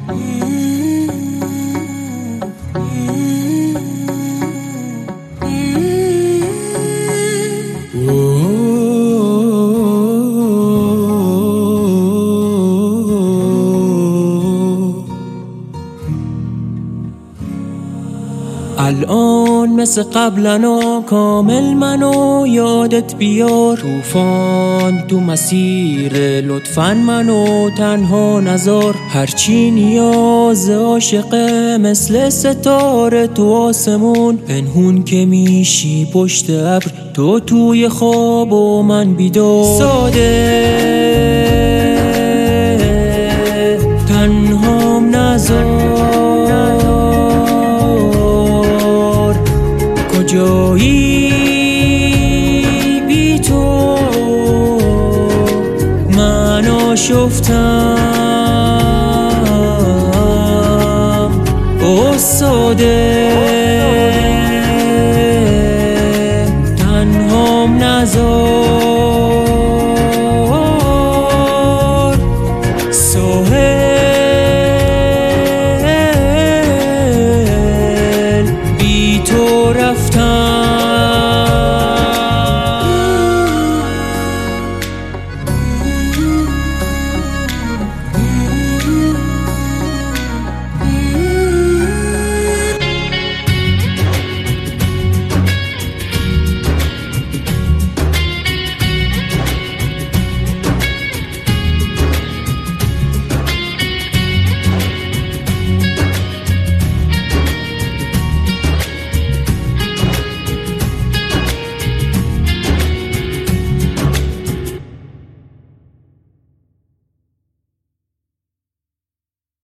الان مثل قبلنا کامل منو یادت بیار، طوفان تو مسیر لطفاً منو تنها نذار. هرچی نیاز عاشقه مثل ستاره تو آسمون، پنهون که میشی پشت ابر، تو توی خواب و من بیدار. ساده تنهام نذار، کجایی بی تو من آشفتم. استاده